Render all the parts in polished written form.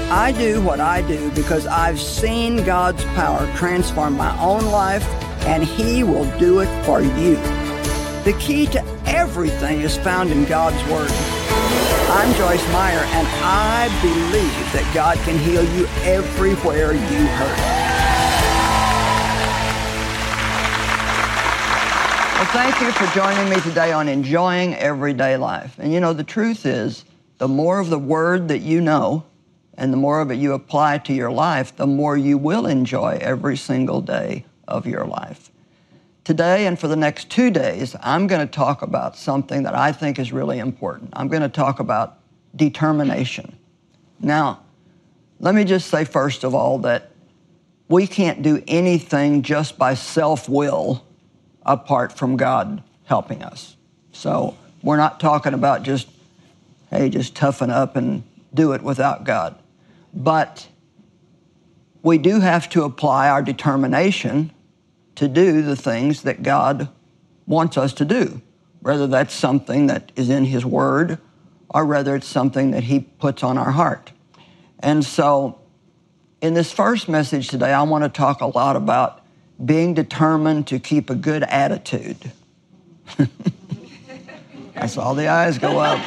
I do what I do because I've seen God's power transform my own life, and He will do it for you. The key to everything is found in God's Word. I'm Joyce Meyer, and I believe that God can heal you everywhere you hurt. Well, thank you for joining me today on Enjoying Everyday Life. And you know, the truth is, the more of the Word that you know, and the more of it you apply to your life, the more you will enjoy every single day of your life. Today and for the next 2 days, I'm going to talk about something that I think is really important. I'm going to talk about determination. Now, let me just say first of all that we can't do anything just by self-will apart from God helping us. So we're not talking about just, hey, just toughen up and do it without God. But we do have to apply our determination to do the things that God wants us to do, whether that's something that is in His Word or whether it's something that He puts on our heart. And so in this first message today, I want to talk a lot about being determined to keep a good attitude. I saw the eyes go up.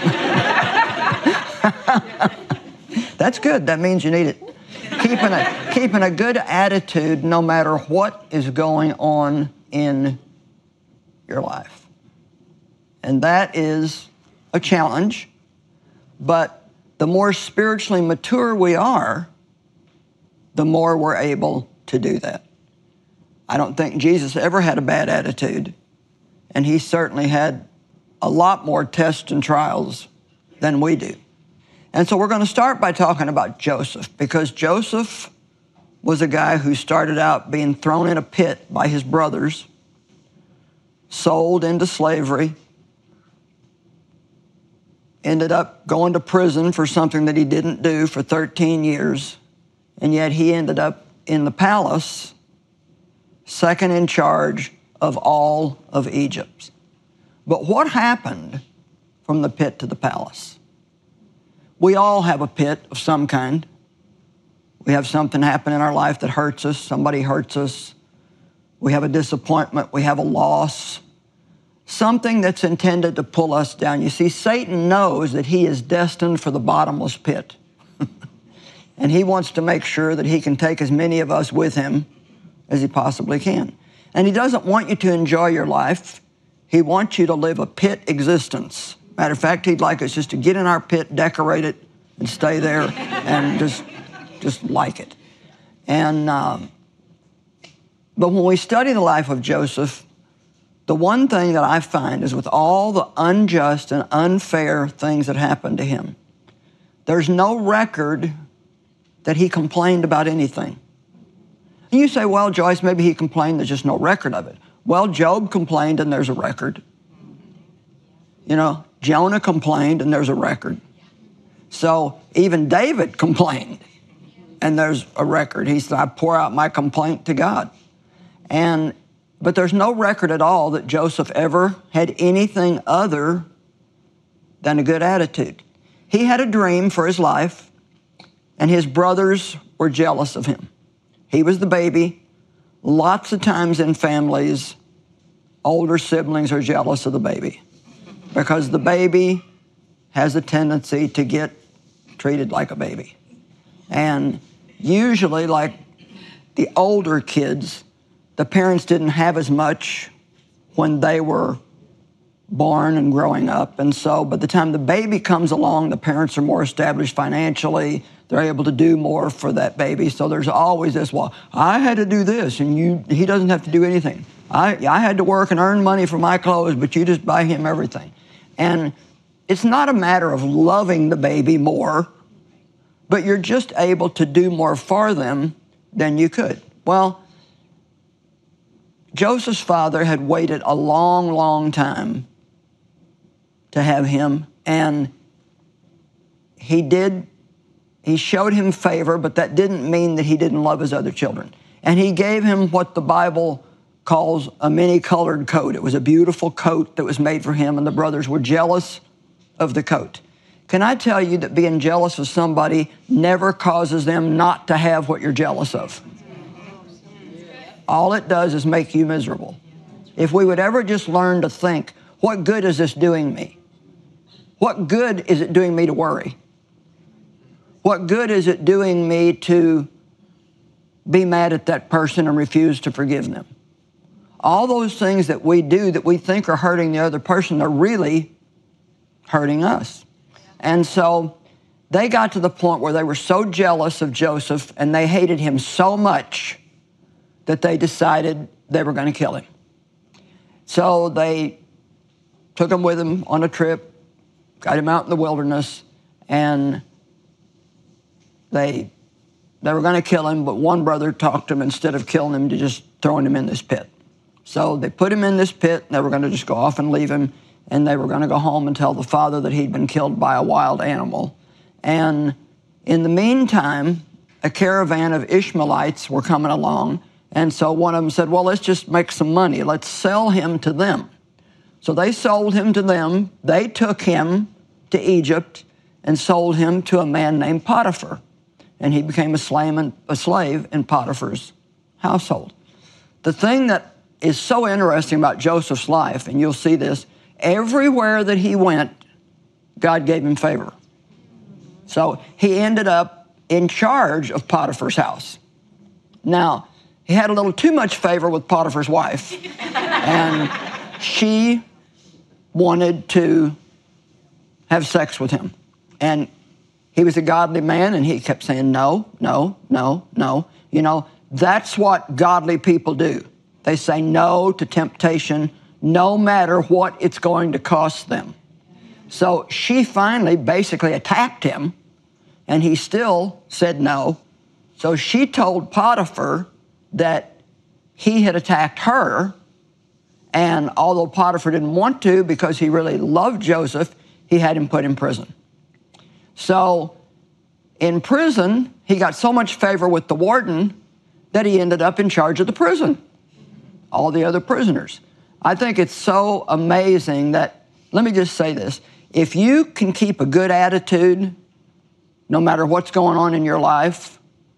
That's good. That means you need it. Keeping a good attitude no matter what is going on in your life. And that is a challenge, but the more spiritually mature we are, the more we're able to do that. I don't think Jesus ever had a bad attitude, and He certainly had a lot more tests and trials than we do. And so we're going to start by talking about Joseph, because Joseph was a guy who started out being thrown in a pit by his brothers, sold into slavery, ended up going to prison for something that he didn't do for 13 years, and yet he ended up in the palace, second in charge of all of Egypt. But what happened from the pit to the palace? We all have a pit of some kind. We have something happen in our life that hurts us. Somebody hurts us. We have a disappointment. We have a loss. Something that's intended to pull us down. You see, Satan knows that he is destined for the bottomless pit. And he wants to make sure that he can take as many of us with him as he possibly can. And he doesn't want you to enjoy your life. He wants you to live a pit existence. Matter of fact, he'd like us just to get in our pit, decorate it, and stay there and just like it. And but when we study the life of Joseph, the one thing that I find is with all the unjust and unfair things that happened to him, there's no record that he complained about anything. And you say, well, Joyce, maybe he complained, there's just no record of it. Well, Job complained and there's a record. You know, Jonah complained and there's a record. So even David complained and there's a record. He said, I pour out my complaint to God. But there's no record at all that Joseph ever had anything other than a good attitude. He had a dream for his life, and his brothers were jealous of him. He was the baby. Lots of times in families, older siblings are jealous of the baby because the baby has a tendency to get treated like a baby. And usually, like the older kids, the parents didn't have as much when they were born and growing up. And so by the time the baby comes along, the parents are more established financially. They're able to do more for that baby. So there's always this, well, I had to do this, and he doesn't have to do anything. I had to work and earn money for my clothes, but you just buy him everything. And it's not a matter of loving the baby more, but you're just able to do more for them than you could. Well, Joseph's father had waited a long, long time to have him, and he showed him favor, but that didn't mean that he didn't love his other children. And he gave him what the Bible calls a many-colored coat. It was a beautiful coat that was made for him, and the brothers were jealous of the coat. Can I tell you that being jealous of somebody never causes them not to have what you're jealous of? All it does is make you miserable. If we would ever just learn to think, what good is this doing me? What good is it doing me to worry? What good is it doing me to be mad at that person and refuse to forgive them? All those things that we do that we think are hurting the other person are really hurting us. And so they got to the point where they were so jealous of Joseph and they hated him so much that they decided they were going to kill him. So they took him with them on a trip, got him out in the wilderness, and they were going to kill him, but one brother talked him instead of killing him to just throwing him in this pit. So they put him in this pit, and they were going to just go off and leave him, and they were going to go home and tell the father that he'd been killed by a wild animal. And in the meantime, a caravan of Ishmaelites were coming along, and so one of them said, well, let's just make some money. Let's sell him to them. So they sold him to them. They took him to Egypt and sold him to a man named Potiphar. And he became a slave in Potiphar's household. The thing that is so interesting about Joseph's life, and you'll see this, everywhere that he went, God gave him favor. So he ended up in charge of Potiphar's house. Now, he had a little too much favor with Potiphar's wife, and she wanted to have sex with him. And he was a godly man, and he kept saying, no, no, no, no. You know, that's what godly people do. They say no to temptation, no matter what it's going to cost them. So she finally basically attacked him, and he still said no. So she told Potiphar that he had attacked her, and although Potiphar didn't want to because he really loved Joseph, he had him put in prison. So in prison, he got so much favor with the warden that he ended up in charge of the prison, all the other prisoners. I think it's so amazing that, let me just say this, if you can keep a good attitude, no matter what's going on in your life,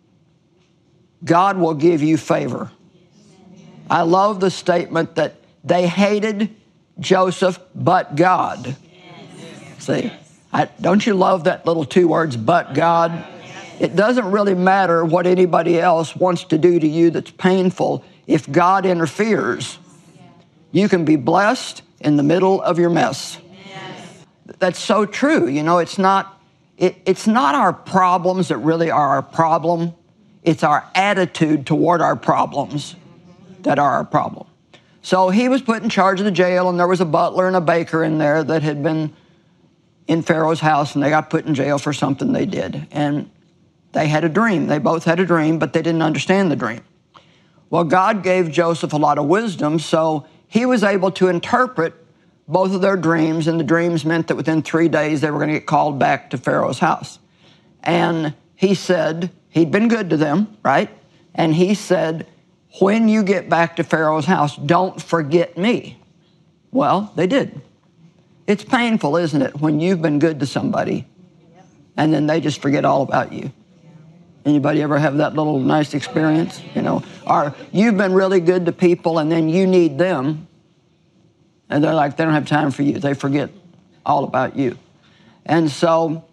God will give you favor. I love the statement that they hated Joseph, but God. See, don't you love that little two words, but God? It doesn't really matter what anybody else wants to do to you that's painful. If God interferes, you can be blessed in the middle of your mess. That's so true. You know, it's not our problems that really are our problem. It's our attitude toward our problems that are our problem. So he was put in charge of the jail, and there was a butler and a baker in there that had been in Pharaoh's house, and they got put in jail for something they did. And they had a dream. They both had a dream, but they didn't understand the dream. Well, God gave Joseph a lot of wisdom, so he was able to interpret both of their dreams, and the dreams meant that within 3 days they were going to get called back to Pharaoh's house. And he said, he'd been good to them, right? And he said, when you get back to Pharaoh's house, don't forget me. Well, they did. It's painful, isn't it, when you've been good to somebody and then they just forget all about you. Anybody ever have that little nice experience? You know, or you've been really good to people and then you need them and they're like, they don't have time for you. They forget all about you. And so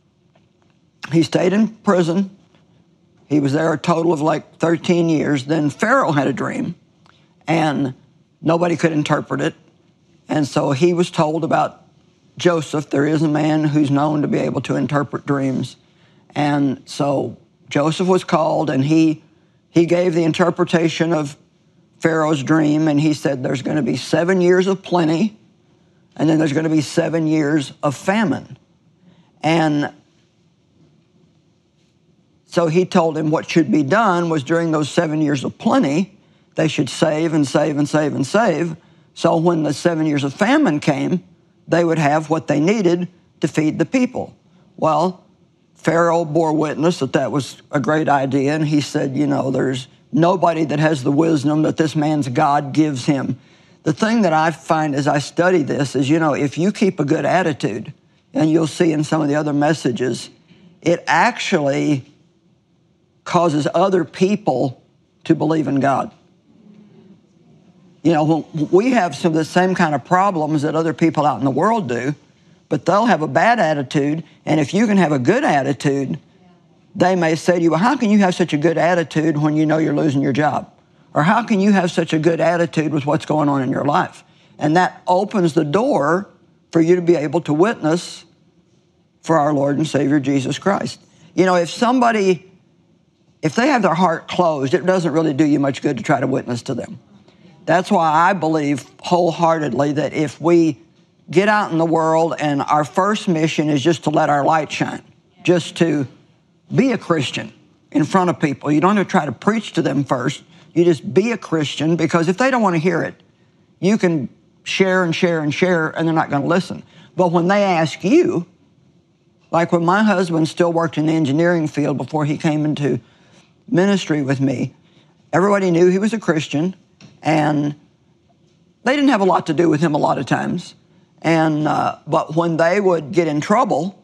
he stayed in prison. He was there a total of like 13 years. Then Pharaoh had a dream, and nobody could interpret it. And so he was told about Joseph. There is a man who's known to be able to interpret dreams. And so Joseph was called, and he gave the interpretation of Pharaoh's dream, and he said there's going to be 7 years of plenty, and then there's going to be 7 years of famine. And so he told him what should be done was during those 7 years of plenty, they should save and save and save and save. So when the 7 years of famine came, they would have what they needed to feed the people. Well, Pharaoh bore witness that that was a great idea, and he said, you know, there's nobody that has the wisdom that this man's God gives him. The thing that I find as I study this is, you know, if you keep a good attitude and you'll see in some of the other messages, it actually causes other people to believe in God. You know, we have some of the same kind of problems that other people out in the world do, but they'll have a bad attitude, and if you can have a good attitude, they may say to you, well, how can you have such a good attitude when you know you're losing your job? Or how can you have such a good attitude with what's going on in your life? And that opens the door for you to be able to witness for our Lord and Savior Jesus Christ. You know, if they have their heart closed, it doesn't really do you much good to try to witness to them. That's why I believe wholeheartedly that if we get out in the world and our first mission is just to let our light shine, just to be a Christian in front of people. You don't have to try to preach to them first. You just be a Christian, because if they don't want to hear it, you can share and share and share, and they're not going to listen. But when they ask you, like when my husband still worked in the engineering field before he came into ministry with me, everybody knew he was a Christian, and they didn't have a lot to do with him a lot of times. And but when they would get in trouble,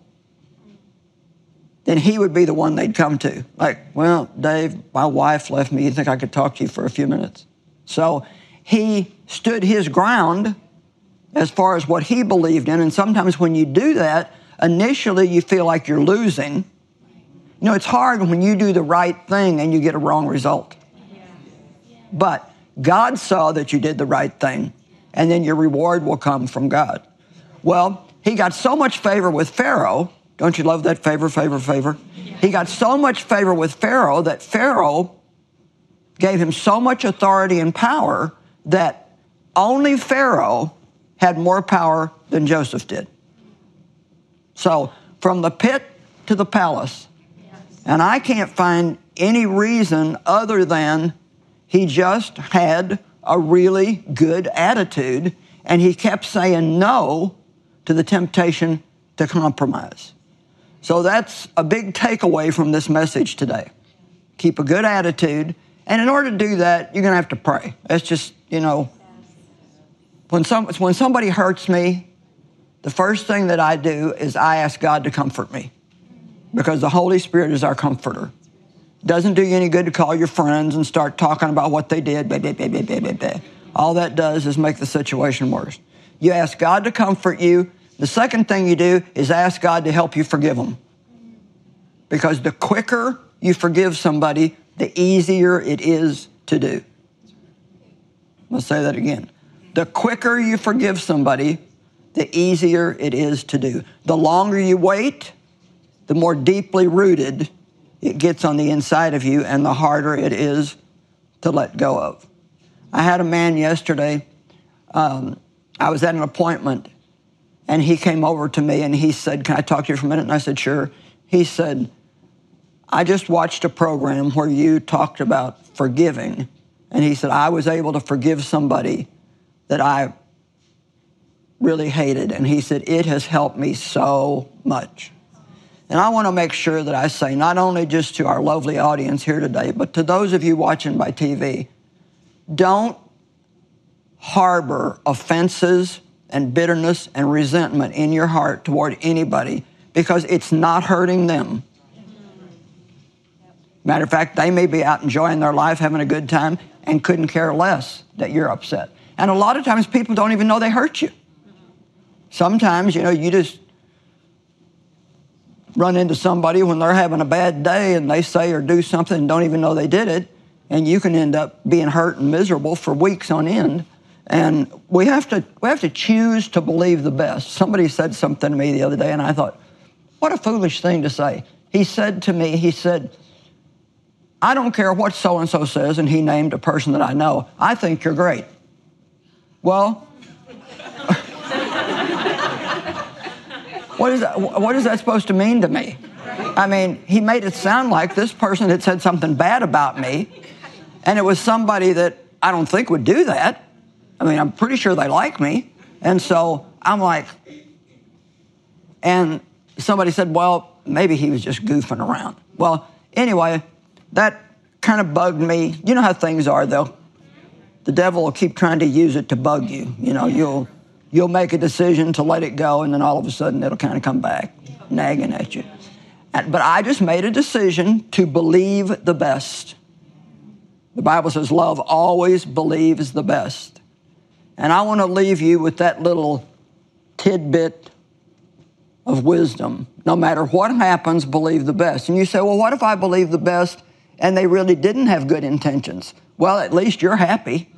then he would be the one they'd come to. Like, well, Dave, my wife left me. You think I could talk to you for a few minutes? So he stood his ground as far as what he believed in. And sometimes when you do that, initially you feel like you're losing. You know, it's hard when you do the right thing and you get a wrong result. But God saw that you did the right thing, and then your reward will come from God. Well, he got so much favor with Pharaoh. Don't you love that favor? He got so much favor with Pharaoh that Pharaoh gave him so much authority and power that only Pharaoh had more power than Joseph did. So from the pit to the palace, and I can't find any reason other than he just had a really good attitude, and he kept saying no to the temptation to compromise. So that's a big takeaway from this message today. Keep a good attitude. And in order to do that, you're going to have to pray. That's just, you know, when somebody hurts me, the first thing that I do is I ask God to comfort me, because the Holy Spirit is our comforter. It doesn't do you any good to call your friends and start talking about what they did. All that does is make the situation worse. You ask God to comfort you. The second thing you do is ask God to help you forgive them. Because the quicker you forgive somebody, the easier it is to do. Let's say that again. The quicker you forgive somebody, the easier it is to do. The longer you wait, the more deeply rooted it gets on the inside of you, and the harder it is to let go of. I had a man yesterday, I was at an appointment, and he came over to me and he said, can I talk to you for a minute? And I said, sure. He said, I just watched a program where you talked about forgiving. And he said, I was able to forgive somebody that I really hated. And he said, it has helped me so much. And I want to make sure that I say, not only just to our lovely audience here today, but to those of you watching by TV, don't harbor offenses and bitterness and resentment in your heart toward anybody, because it's not hurting them. Matter of fact, they may be out enjoying their life, having a good time, and couldn't care less that you're upset. And a lot of times people don't even know they hurt you. Sometimes, you know, you just run into somebody when they're having a bad day and they say or do something and don't even know they did it, and you can end up being hurt and miserable for weeks on end. And we have to choose to believe the best. Somebody said something to me the other day, and I thought, what a foolish thing to say. He said to me, he said, I don't care what so-and-so says, and he named a person that I know. I think you're great. Well, what is that supposed to mean to me? I mean, he made it sound like this person had said something bad about me, and it was somebody that I don't think would do that. I mean, I'm pretty sure they like me. And so I'm like, and somebody said, well, maybe he was just goofing around. Well, anyway, that kind of bugged me. You know how things are, though. The devil will keep trying to use it to bug you. You know, you'll make a decision to let it go, and then all of a sudden it'll kind of come back, nagging at you. But I just made a decision to believe the best. The Bible says love always believes the best. And I want to leave you with that little tidbit of wisdom. No matter what happens, believe the best. And you say, well, what if I believe the best and they really didn't have good intentions? Well, at least you're happy.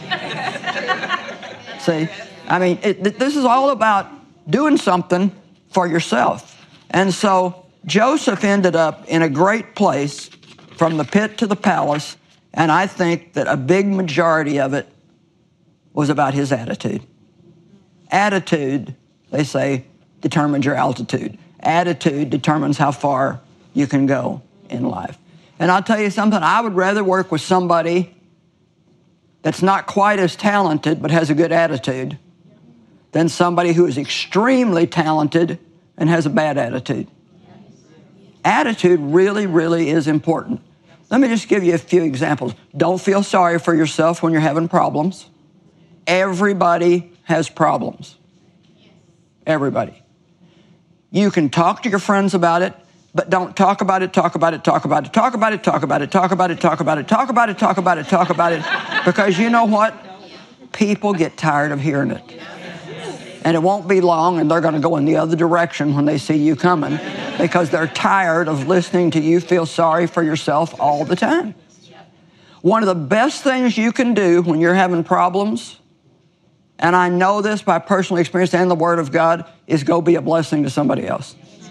See, I mean, this is all about doing something for yourself. And so Joseph ended up in a great place from the pit to the palace, and I think that a big majority of it was about his attitude. Attitude, they say, determines your altitude. Attitude determines how far you can go in life. And I'll tell you something, I would rather work with somebody that's not quite as talented but has a good attitude than somebody who is extremely talented and has a bad attitude. Attitude really, really is important. Let me just give you a few examples. Don't feel sorry for yourself when you're having problems. Everybody has problems. Everybody. You can talk to your friends about it, but don't talk about it, talk about it, talk about it, talk about it, talk about it, talk about it, talk about it, talk about it, talk about it, talk about it, because you know what? People get tired of hearing it. And it won't be long, and they're going to go in the other direction when they see you coming, because they're tired of listening to you feel sorry for yourself all the time. One of the best things you can do when you're having problems, and I know this by personal experience and the Word of God, is go be a blessing to somebody else.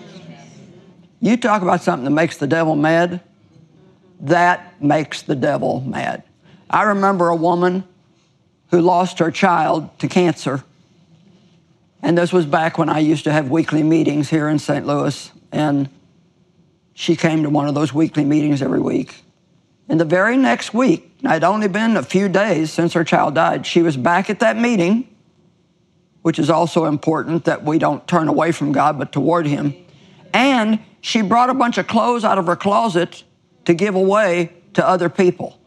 You talk about something that makes the devil mad, that makes the devil mad. I remember a woman who lost her child to cancer. And this was back when I used to have weekly meetings here in St. Louis. And she came to one of those weekly meetings every week. And the very next week, it had only been a few days since her child died, she was back at that meeting, which is also important that we don't turn away from God, but toward Him. And she brought a bunch of clothes out of her closet to give away to other people.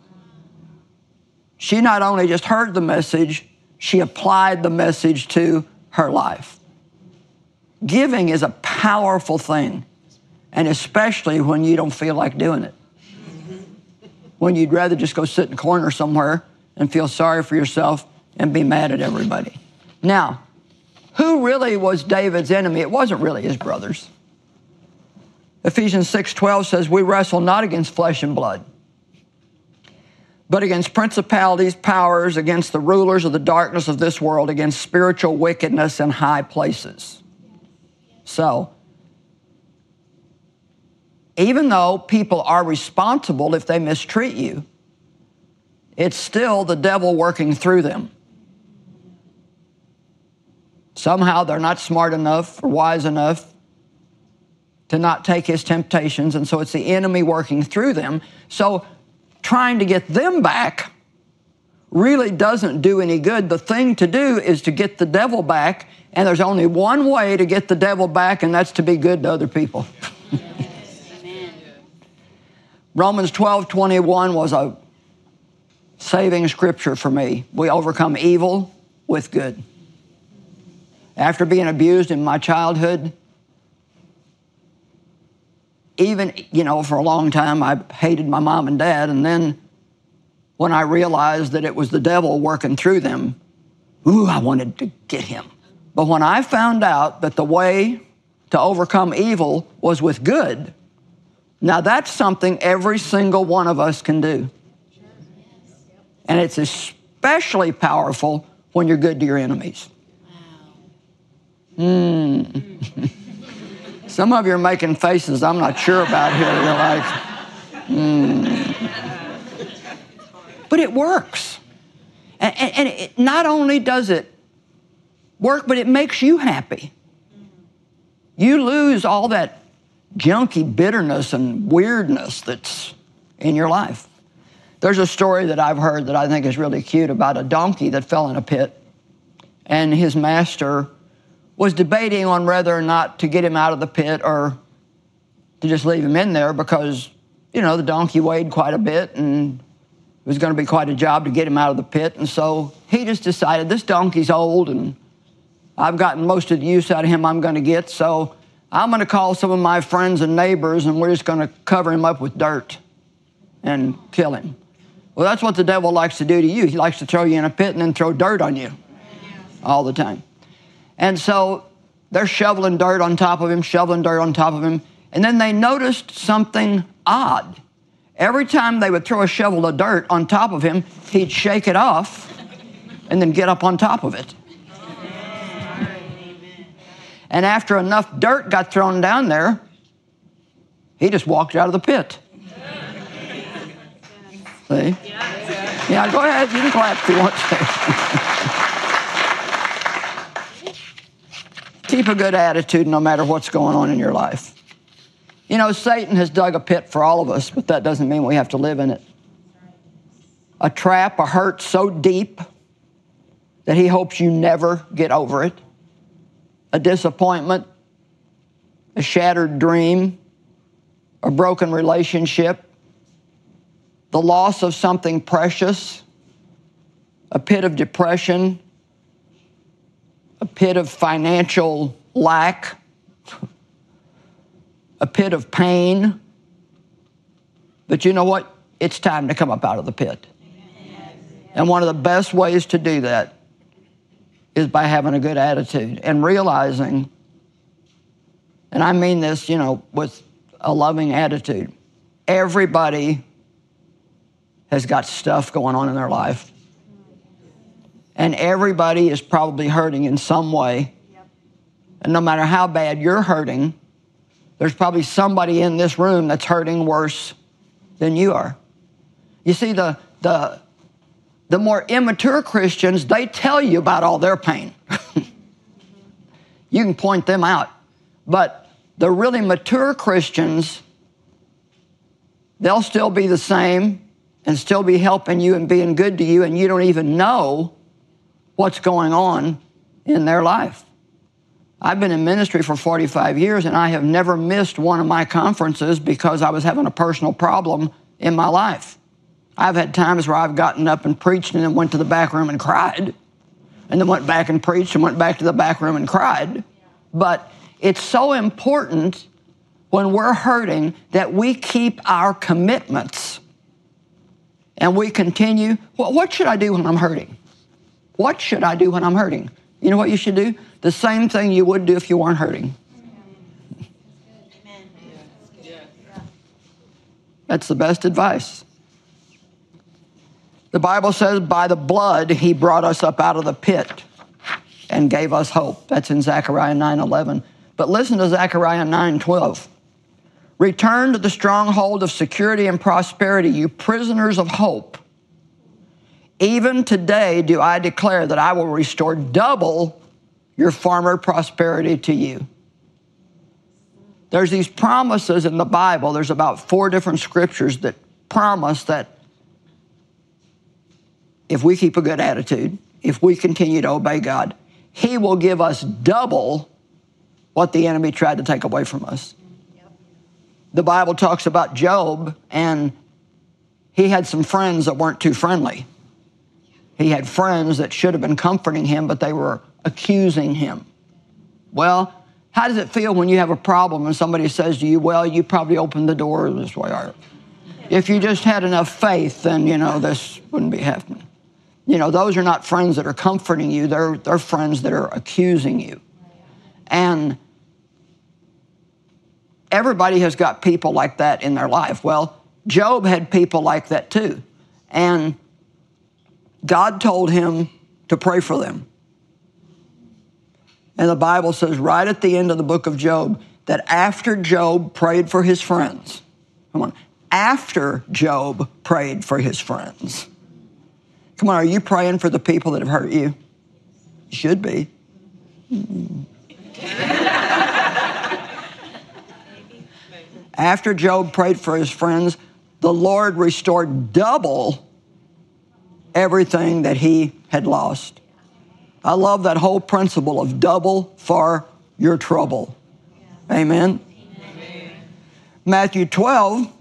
She not only just heard the message, she applied the message to her life. Giving is a powerful thing, and especially when you don't feel like doing it. When you'd rather just go sit in a corner somewhere and feel sorry for yourself and be mad at everybody. Now, who really was David's enemy? It wasn't really his brothers. Ephesians 6:12 says, we wrestle not against flesh and blood, but against principalities, powers, against the rulers of the darkness of this world, against spiritual wickedness in high places. So, even though people are responsible if they mistreat you, it's still the devil working through them. Somehow they're not smart enough or wise enough to not take his temptations, and so it's the enemy working through them. So trying to get them back really doesn't do any good. The thing to do is to get the devil back, and there's only one way to get the devil back, and that's to be good to other people. Romans 12:21 was a saving scripture for me. We overcome evil with good. After being abused in my childhood, even, for a long time, I hated my mom and dad. And then when I realized that it was the devil working through them, I wanted to get him. But when I found out that the way to overcome evil was with good, now that's something every single one of us can do. And it's especially powerful when you're good to your enemies. Some of you are making faces I'm not sure about here. You're like, But it works. And it, not only does it work, but it makes you happy. You lose all that junky bitterness and weirdness that's in your life. There's a story that I've heard that I think is really cute about a donkey that fell in a pit, and his master was debating on whether or not to get him out of the pit or to just leave him in there because, the donkey weighed quite a bit and it was going to be quite a job to get him out of the pit. And so he just decided this donkey's old and I've gotten most of the use out of him I'm going to get, so I'm going to call some of my friends and neighbors, and we're just going to cover him up with dirt and kill him. Well, that's what the devil likes to do to you. He likes to throw you in a pit and then throw dirt on you all the time. And so they're shoveling dirt on top of him, shoveling dirt on top of him, and then they noticed something odd. Every time they would throw a shovel of dirt on top of him, he'd shake it off and then get up on top of it. And after enough dirt got thrown down there, he just walked out of the pit. See? Yeah, go ahead. You can clap if you want to. Keep a good attitude no matter what's going on in your life. You know, Satan has dug a pit for all of us, but that doesn't mean we have to live in it. A trap, a hurt so deep that he hopes you never get over it. A disappointment, a shattered dream, a broken relationship, the loss of something precious, a pit of depression, a pit of financial lack, a pit of pain. But you know what? It's time to come up out of the pit. And one of the best ways to do that is by having a good attitude and realizing, and I mean this, you know, with a loving attitude, everybody has got stuff going on in their life. And everybody is probably hurting in some way. And no matter how bad you're hurting, there's probably somebody in this room that's hurting worse than you are. You see, the more immature Christians, they tell you about all their pain. You can point them out. But the really mature Christians, they'll still be the same and still be helping you and being good to you, and you don't even know what's going on in their life. I've been in ministry for 45 years, and I have never missed one of my conferences because I was having a personal problem in my life. I've had times where I've gotten up and preached and then went to the back room and cried, and then went back and preached and went back to the back room and cried. But it's so important when we're hurting that we keep our commitments and we continue. Well, what should I do when I'm hurting? What should I do when I'm hurting? You know what you should do? The same thing you would do if you weren't hurting. That's the best advice. The Bible says, by the blood, he brought us up out of the pit and gave us hope. That's in Zechariah 9:11. But listen to Zechariah 9:12. Return to the stronghold of security and prosperity, you prisoners of hope. Even today do I declare that I will restore double your former prosperity to you. There's these promises in the Bible. There's about 4 different scriptures that promise that if we keep a good attitude, if we continue to obey God, he will give us double what the enemy tried to take away from us. Yep. The Bible talks about Job, and he had some friends that weren't too friendly. He had friends that should have been comforting him, but they were accusing him. Well, how does it feel when you have a problem and somebody says to you, well, you probably opened the door this way. Or if you just had enough faith, then, you know, this wouldn't be happening. You know, those are not friends that are comforting you. They're friends that are accusing you. And everybody has got people like that in their life. Well, Job had people like that too. And God told him to pray for them. And the Bible says right at the end of the book of Job that after Job prayed for his friends, come on, after Job prayed for his friends. Come on, are you praying for the people that have hurt you? You should be. After Job prayed for his friends, the Lord restored double everything that he had lost. I love that whole principle of double for your trouble. Amen. Amen. Matthew 12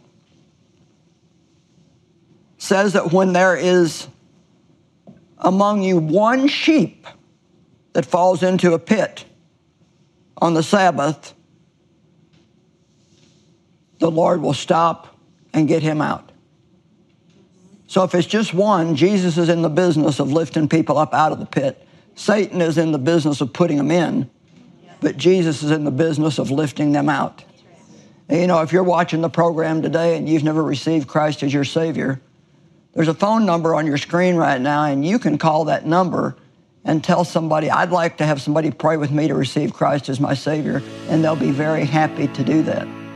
says that when there is among you one sheep that falls into a pit on the Sabbath, the Lord will stop and get him out. So if it's just one, Jesus is in the business of lifting people up out of the pit. Satan is in the business of putting them in, but Jesus is in the business of lifting them out. And you know, if you're watching the program today and you've never received Christ as your Savior, there's a phone number on your screen right now, and you can call that number and tell somebody, I'd like to have somebody pray with me to receive Christ as my Savior, and they'll be very happy to do that.